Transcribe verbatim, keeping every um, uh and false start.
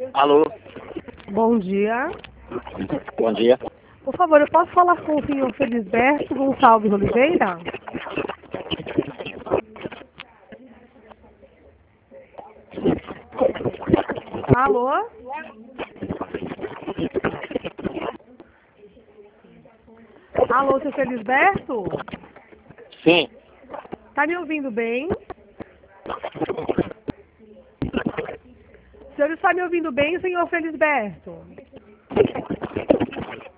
Alô, Bom dia. bom dia. Por favor, eu posso falar com o senhor Felisberto Gonçalves Oliveira? Alô? Alô, seu Felisberto? Sim, Tá me ouvindo bem? O senhor está me ouvindo bem, senhor Felisberto?